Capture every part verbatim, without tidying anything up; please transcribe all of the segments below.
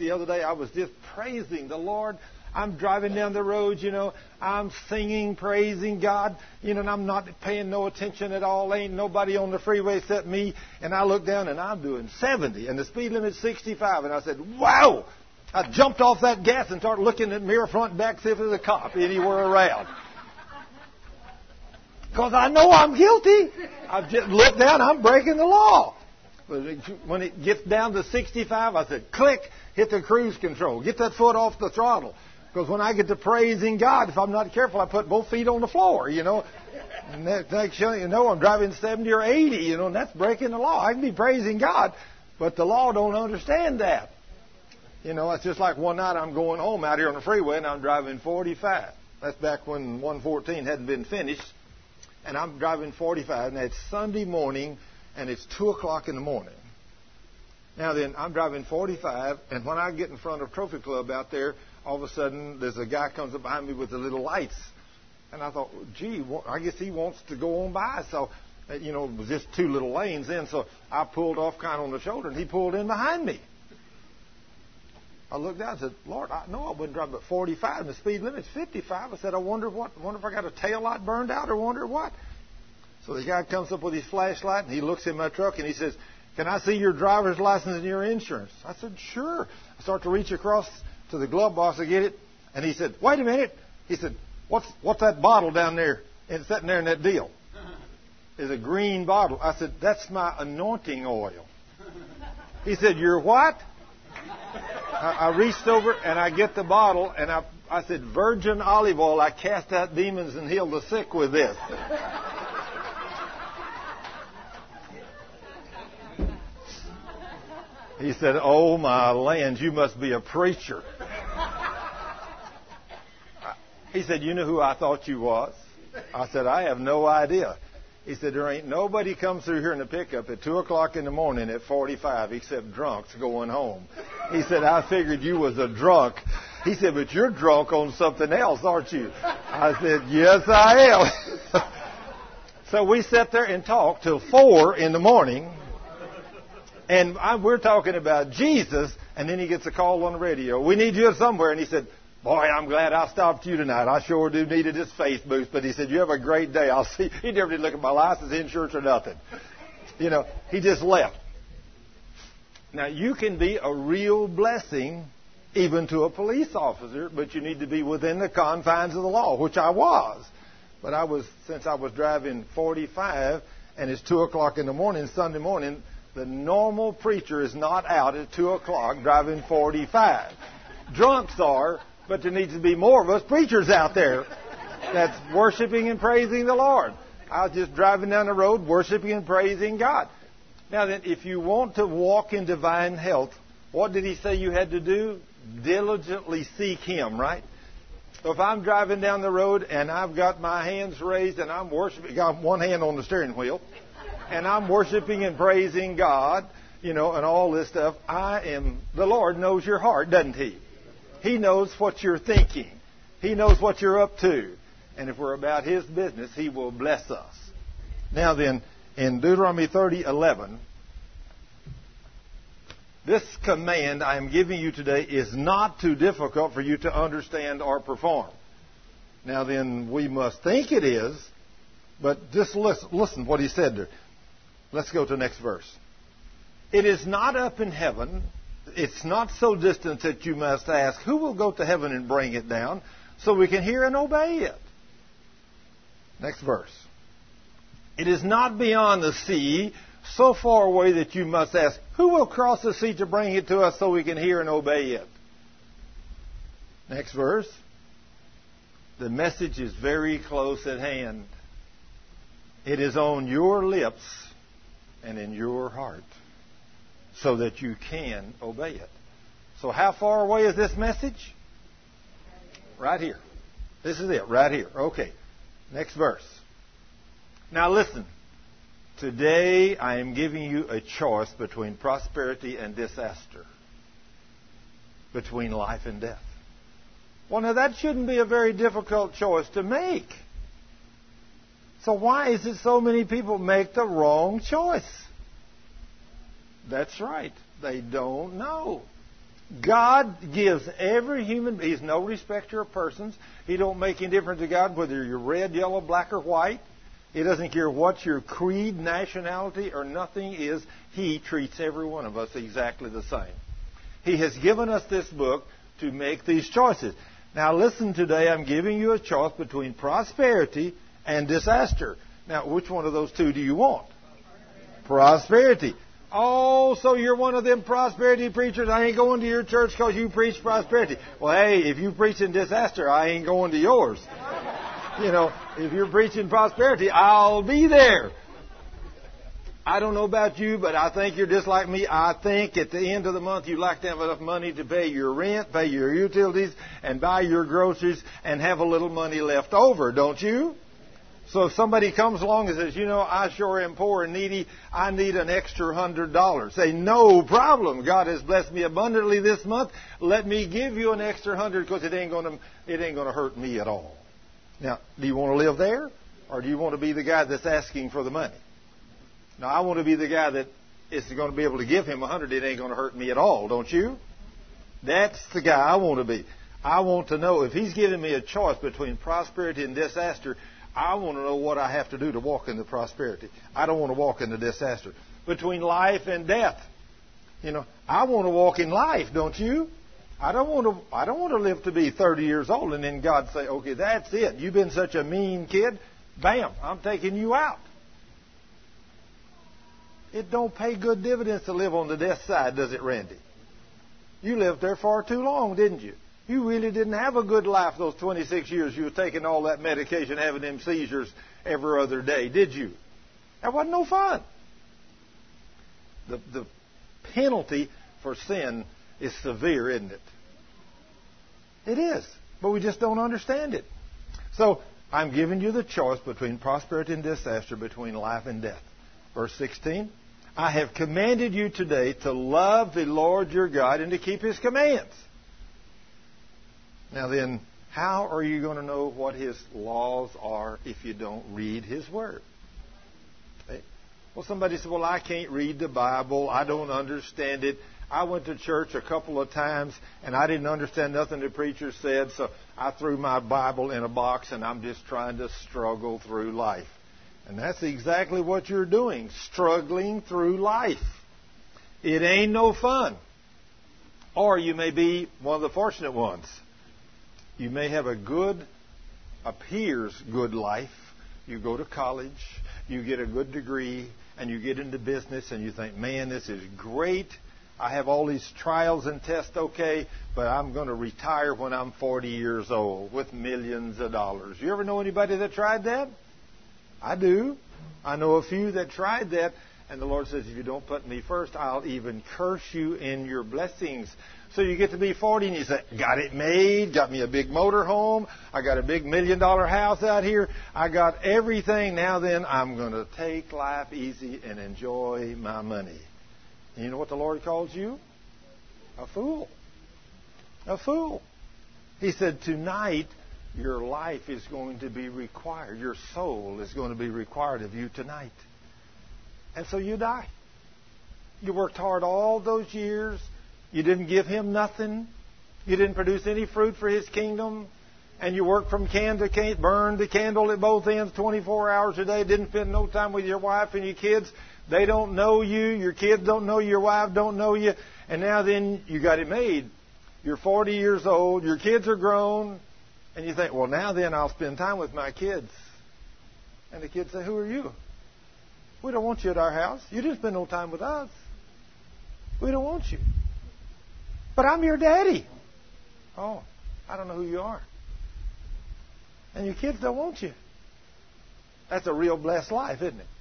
the other day, I was just praising the Lord. I'm driving down the road, you know, I'm singing, praising God, you know, and I'm not paying no attention at all. Ain't nobody on the freeway except me. And I look down and I'm doing seventy and the speed limit's sixty-five. And I said, wow! I jumped off that gas and started looking at mirror front and back, see if there's a cop anywhere around. Because I know I'm guilty. I just looked down, I'm breaking the law. But when it gets down to sixty-five, I said, click, hit the cruise control. Get that foot off the throttle. Because when I get to praising God, if I'm not careful, I put both feet on the floor, you know. And that, next thing you know, I'm driving seventy or eighty, you know, and that's breaking the law. I can be praising God, but the law don't understand that. You know, it's just like one night I'm going home out here on the freeway, and I'm driving forty-five. That's back when one fourteen hadn't been finished. And I'm driving forty-five, and it's Sunday morning, and it's two o'clock in the morning. Now then, I'm driving forty-five, and when I get in front of Trophy Club out there, all of a sudden, there's a guy comes up behind me with the little lights. And I thought, gee, I guess he wants to go on by. So, you know, it was just two little lanes in, so I pulled off kind of on the shoulder, and he pulled in behind me. I looked down and said, Lord, I know I wouldn't drive but forty-five, and the speed limit's fifty-five. I said, I wonder what, wonder if I got a tail light burned out or wonder what. So the guy comes up with his flashlight, and he looks in my truck, and he says, can I see your driver's license and your insurance? I said, sure. I start to reach across to the glove box to get it, and he said, wait a minute. He said, what's what's that bottle down there? And it's sitting there in that deal. It's a green bottle. I said, that's my anointing oil. He said, you're what? I, I reached over, and I get the bottle, and I, I said, virgin olive oil. I cast out demons and healed the sick with this. He said, oh, my land, you must be a preacher. He said, you know who I thought you was? I said, I have no idea. He said, there ain't nobody comes through here in the pickup at two o'clock in the morning at forty-five except drunks going home. He said, I figured you was a drunk. He said, but you're drunk on something else, aren't you? I said, yes, I am. So we sat there and talked till four in the morning. And I, we're talking about Jesus, and then he gets a call on the radio. We need you somewhere. And he said, boy, I'm glad I stopped you tonight. I sure do needed this faith boost. But he said, you have a great day. I'll see. He never did look at my license, insurance, or nothing. You know, he just left. Now, you can be a real blessing even to a police officer, but you need to be within the confines of the law, which I was. But I was, since I was driving forty-five, and it's two o'clock in the morning, Sunday morning, the normal preacher is not out at two o'clock driving forty-five. Drunks are, but there needs to be more of us preachers out there that's worshiping and praising the Lord. I was just driving down the road worshiping and praising God. Now then, if you want to walk in divine health, what did he say you had to do? Diligently seek him, right? So if I'm driving down the road and I've got my hands raised and I'm worshiping, got one hand on the steering wheel, and I'm worshiping and praising God, you know, and all this stuff, I am, the Lord knows your heart, doesn't he? He knows what you're thinking. He knows what you're up to. And if we're about his business, he will bless us. Now then, in Deuteronomy thirty eleven, this command I am giving you today is not too difficult for you to understand or perform. Now then, we must think it is, but just listen, listen what he said there. Let's go to the next verse. It is not up in heaven. It's not so distant that you must ask, who will go to heaven and bring it down so we can hear and obey it? Next verse. It is not beyond the sea, so far away that you must ask, who will cross the sea to bring it to us so we can hear and obey it? Next verse. The message is very close at hand. It is on your lips and in your heart, so that you can obey it. So how far away is this message? Right here. This is it, right here. Okay. Next verse. Now listen. Today I am giving you a choice between prosperity and disaster. Between life and death. Well, now that shouldn't be a very difficult choice to make. So why is it so many people make the wrong choice? That's right. They don't know. God gives every human, He's no respecter of persons. He don't make any difference to God whether you're red, yellow, black, or white. He doesn't care what your creed, nationality, or nothing is. He treats every one of us exactly the same. He has given us this book to make these choices. Now listen, today I'm giving you a choice between prosperity and disaster. Now, which one of those two do you want? Prosperity. Oh, so you're one of them prosperity preachers. I ain't going to your church because you preach prosperity. Well, hey, if you preach in disaster, I ain't going to yours. You know, if you're preaching prosperity, I'll be there. I don't know about you, but I think you're just like me. I think at the end of the month you like to have enough money to pay your rent, pay your utilities, and buy your groceries, and have a little money left over, don't you? So if somebody comes along and says, you know, I sure am poor and needy, I need an extra hundred dollars. Say, no problem. God has blessed me abundantly this month. Let me give you an extra hundred because it ain't going to it ain't going to hurt me at all. Now, do you want to live there, or do you want to be the guy that's asking for the money? Now, I want to be the guy that is going to be able to give him a hundred. It ain't going to hurt me at all, don't you? That's the guy I want to be. I want to know if He's giving me a choice between prosperity and disaster, I want to know what I have to do to walk in the prosperity. I don't want to walk in the disaster. Between life and death. You know, I want to walk in life, don't you? I don't want to I don't want to live to be thirty years old and then God say, okay, that's it. You've been such a mean kid. Bam, I'm taking you out. It don't pay good dividends to live on the death side, does it, Randy? You lived there far too long, didn't you? You really didn't have a good life those twenty-six years you were taking all that medication, having them seizures every other day, did you? That wasn't no fun. The, the penalty for sin is severe, isn't it? It is, but we just don't understand it. So, I'm giving you the choice between prosperity and disaster, between life and death. Verse sixteen, I have commanded you today to love the Lord your God and to keep His commands. Now then, how are you going to know what His laws are if you don't read His Word? Okay. Well, somebody said, well, I can't read the Bible. I don't understand it. I went to church a couple of times, and I didn't understand nothing the preacher said, so I threw my Bible in a box, and I'm just trying to struggle through life. And that's exactly what you're doing, struggling through life. It ain't no fun. Or you may be one of the fortunate ones. You may have a good, appears good life. You go to college, you get a good degree, and you get into business, and you think, man, this is great. I have all these trials and tests, okay, but I'm going to retire when I'm forty years old with millions of dollars. You ever know anybody that tried that? I do. I know a few that tried that, and the Lord says, if you don't put me first, I'll even curse you in your blessings. So you get to be forty and you say, got it made, got me a big motor home, I got a big million dollar house out here, I got everything. Now then, I'm going to take life easy and enjoy my money. And you know what the Lord calls you? A fool. A fool. He said, tonight, your life is going to be required. Your soul is going to be required of you tonight. And so you die. You worked hard all those years. You didn't give Him nothing. You didn't produce any fruit for His kingdom. And you worked from can to can, burned the candle at both ends twenty-four hours a day. Didn't spend no time with your wife and your kids. They don't know you. Your kids don't know you. Your wife don't know you. And now then you got it made. You're forty years old. Your kids are grown. And you think, well, now then I'll spend time with my kids. And the kids say, who are you? We don't want you at our house. You didn't spend no time with us. We don't want you. But I'm your daddy. Oh, I don't know who you are. And your kids don't want you. That's a real blessed life, isn't it?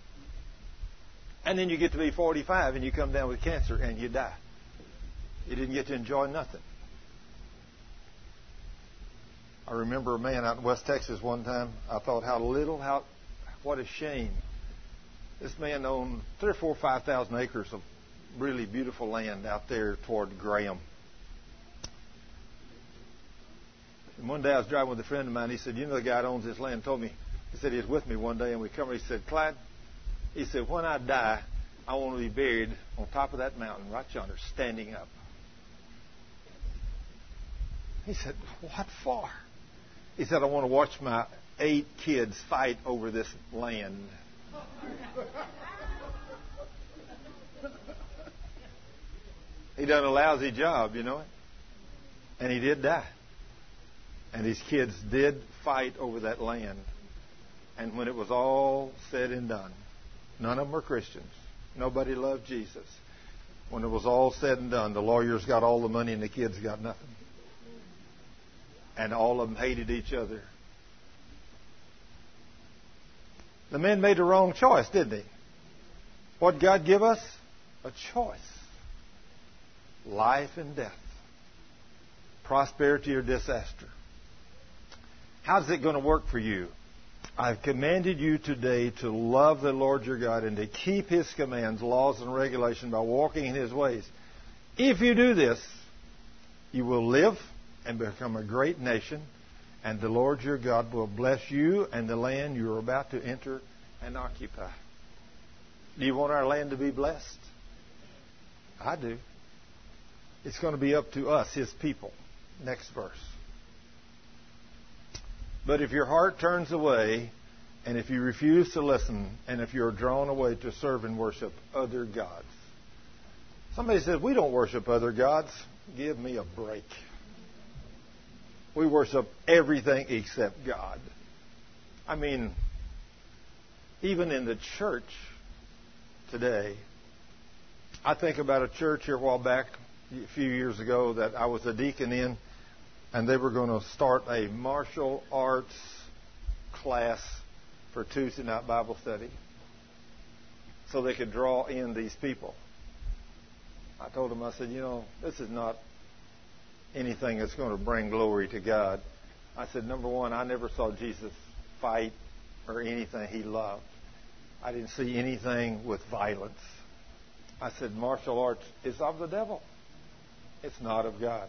And then you get to be forty-five and you come down with cancer and you die. You didn't get to enjoy nothing. I remember a man out in West Texas one time. I thought how little, how what a shame. This man owned three or four, five thousand acres of really beautiful land out there toward Graham. And one day I was driving with a friend of mine. He said, you know the guy that owns this land told me, he said he was with me one day and we come. He said, Clyde, he said, when I die, I want to be buried on top of that mountain right yonder, standing up. He said, what for? He said, I want to watch my eight kids fight over this land. He done a lousy job, you know it. And he did die. And his kids did fight over that land. And when it was all said and done, none of them were Christians. Nobody loved Jesus. When it was all said and done, the lawyers got all the money and the kids got nothing. And all of them hated each other. The men made a wrong choice, didn't they? What did God give us? A choice. Life and death. Prosperity or disaster. How's it going to work for you? I've commanded you today to love the Lord your God and to keep His commands, laws, and regulations by walking in His ways. If you do this, you will live and become a great nation, and the Lord your God will bless you and the land you are about to enter and occupy. Do you want our land to be blessed? I do. It's going to be up to us, His people. Next verse. But if your heart turns away, and if you refuse to listen, and if you're drawn away to serve and worship other gods. Somebody says, we don't worship other gods. Give me a break. We worship everything except God. I mean, even in the church today, I think about a church here a while back, a few years ago, that I was a deacon in, and they were going to start a martial arts class for Tuesday night Bible study so they could draw in these people. I told them, I said, you know, this is not anything that's going to bring glory to God. I said, number one, I never saw Jesus fight or anything He loved. I didn't see anything with violence. I said, martial arts is of the devil. It's not of God.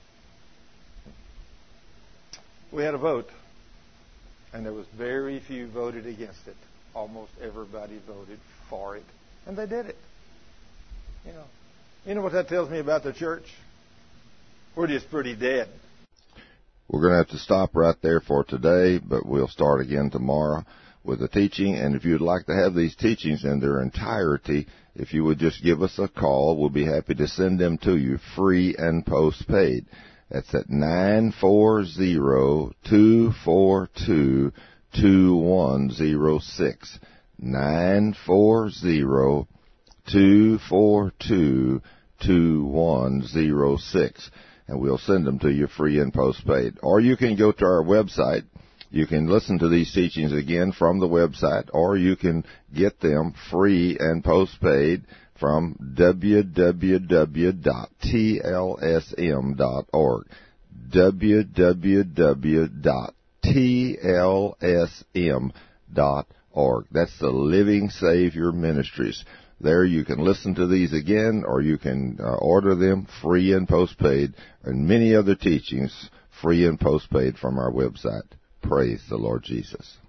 We had a vote, and there was very few voted against it. Almost everybody voted for it, and they did it. You know, you know what that tells me about the church? We're just pretty dead. We're going to have to stop right there for today, but we'll start again tomorrow with the teaching. And if you'd like to have these teachings in their entirety, if you would just give us a call, we'll be happy to send them to you free and postpaid. That's at nine four zero, two four two, two one zero six. nine four zero, two four two, two one zero six. And we'll send them to you free and postpaid. Or you can go to our website. You can listen to these teachings again from the website, or you can get them free and postpaid from w w w dot t l s m dot org. w w w dot t l s m dot org. That's the Living Savior Ministries. There you can listen to these again, or you can uh, order them free and postpaid, and many other teachings free and postpaid from our website. Praise the Lord Jesus.